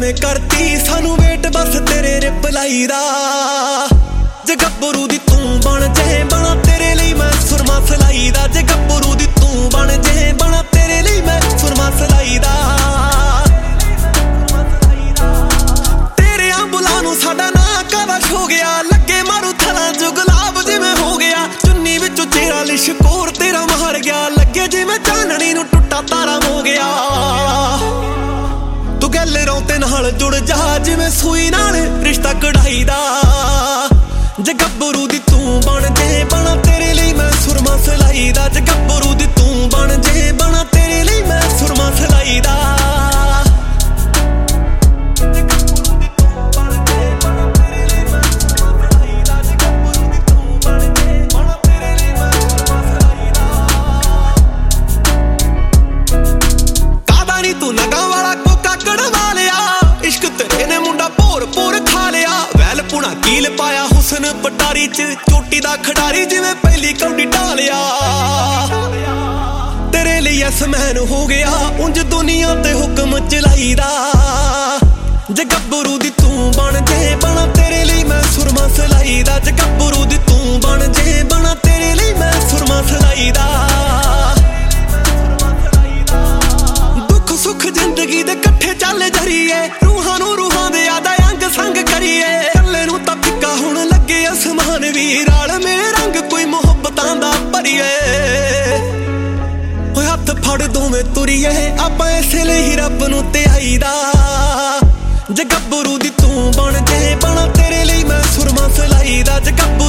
ਕਿਵੇਂ ਕਰਤੀ ਸਾਨੂੰ ਵੇਟ ਬਸ ਤੇਰੇ ਰਿਪਲਾਈ ਦਾ। ਜੇ ਗੱਭਰੂ ਦੀ ਤੂੰ ਬਣ ਜੇ ਬਣਾ ਤੇਰੇ ਲਈ ਮੈਂ ਸੁਰਮਾ ਸਲਾਈ ਦਾ। ਜੇ ਗੱਭਰੂ ਦੀ ਤੂੰ ਬਣ ਜੇ ਬਣਾ ਤੇਰੇ ਲਈ ਮੈਂ ਸੁਰਮਾ ਸਲਾਈ ਦਾ। ਤੇਰੇ ਅੰਬੁਲਾਂ ਨੂੰ ਸਾਡਾ ਨਾਂ ਕਵਸ਼ ਹੋ ਗਿਆ, ਲੱਗੇ ਮਾਰੂ ਥਲਾਂ ਚ ਗੁਲਾਬ ਜਿਵੇਂ ਹੋ ਗਿਆ। ਚੁੰਨੀ ਵਿੱਚੋਂ ਚਿਹਰਾ ਲਿਸ਼ਕੋਰ ਤੇਰਾ ਮਾਰ ਗਿਆ, ਲੱਗੇ ਜਿਵੇਂ ਚਾਨਣੀ ਨੂੰ ਟੁੱਟਾ ਤਾਰਾ ਹੋ ਗਿਆ। ਤੂੰ ਗੈਲਰੋਂ ਤੇ ਨਾਲ ਜੁੜ ਜਾ ਜਿਵੇਂ ਸੂਈ ਨਾਲ ਰਿਸ਼ਤਾ ਕਢਾਈ ਦਾ। ਜੇ ਗੱਭਰੂ ਦੀ ਤੂੰ ਬਣ ਜੇ ਬਣਾ ਤੇਰੇ ਲਈ ਮੈਂ ਸੁਰਮਾ ਸਲਾਈ ਦਾ। ਜੇ ਗੱਭਰੂ ਦੀ ਤੂੰ ਬਣ ਜੇ ਬਣਾ ਤੇਰੇ ਲਈ ਮੈਂ ਸੁਰਮਾ ਸਲਾਈ ਦਾ। ਕਾਦਾ ਨੀ ਤੂੰ ਨਗਾਂ ਵਾਲਾ ਕੋਕਾ ਕੜਵਾ ਲਿਆ, ਇਸ਼ਕ ਤੇਰੇ ਨੇ ਮੁੰਡਾ ਭੋਰ ਭੋਰ ਖਾ ਲਿਆ। ਵੈਲ ਪੁਣਾ ਕੀਲ ਪਾਇਆ ਹੁਸਨ ਪਟਾਰੀ ਚ, ਚੋਟੀ ਦਾ ਖਿਡਾਰੀ ਜਿਵੇਂ ਪਹਿਲੀ ਕੌਡੀ ਢਾਲਿਆ। ਤੇਰੇ ਲਈ ਅਸਮੈਨ ਹੋ ਗਿਆ ਉਂਝ ਦੁਨੀਆ ਤੇ ਹੁਕਮ ਚਲਾਈ ਦਾ। ਜੇ ਗੱਭਰੂ ਦੀ ਤੂੰ ਬਣ ਜੇ ਬਣਾ ਤੇਰੇ ਲਈ ਮੈਂ ਸੁਰਮਾ ਸਲਾਈ ਦਾ। ਜੇ ਗੱਭਰੂ ਦੀ ਤੂੰ ਬਣ ਜੇ ਬਣਾ ਤੇਰੇ ਲਈ ਮੈਂ ਸੁਰਮਾ ਸਲਾਈ ਦਾ। ਦੁੱਖ ਸੁੱਖ ਜ਼ਿੰਦਗੀ ਦੇ ਇਕੱਠੇ ਚੱਲ ਜਰੀਏ, ਰੂਹਾਂ ਨੂੰ ਰੂਹਾਂ ਦੇ ਆਦਾ ਅੰਗ ਸੰਗ ਕਰੀਏ। ਕੱਲੇ ਨੂੰ ਤਾਂ ਫਿੱਕਾ ਹੁਣ ਲੱਗੇ ਅਸਮਾਨ ਵੀ, ਰਲ ਮੇਰੇ ਰੰਗ ਕੋਈ ਮੁਹੱਬਤਾਂ ਦਾ ਭਰੀਏ। ਓਏ ਹੱਥ ਫੜ ਦੋਵੇਂ ਤੁਰੀਏ ਆਪਾਂ ਇਸੇ ਲਈ ਹੀ ਰੱਬ ਨੂੰ ਧਿਆਈ ਦਾ। ਜੇ ਗੱਭਰੂ ਦੀ ਤੂੰ ਬਣ ਜੇ ਬਣਾ ਤੇਰੇ ਲਈ ਮੈਂ ਸੁਰਮਾ ਸਲਾਈ ਦਾ। ਜੇ